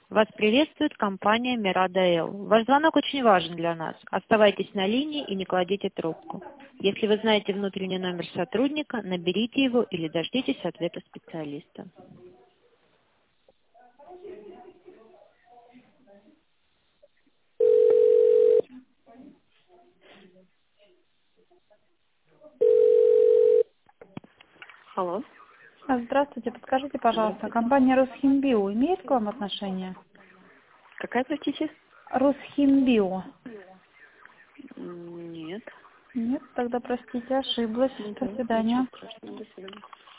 Вас приветствует компания Мирада Эл. Ваш звонок очень важен для нас. Оставайтесь на линии и не кладите трубку. Если вы знаете внутренний номер сотрудника, наберите его или дождитесь ответа специалиста. Алло. Здравствуйте, подскажите, пожалуйста, Здравствуйте. компания Русхимбио имеет к вам отношение? Какая, простите? Русхимбио. Нет. Нет, тогда простите, ошиблась. До Угу. Ничего свидания. страшного. До свидания.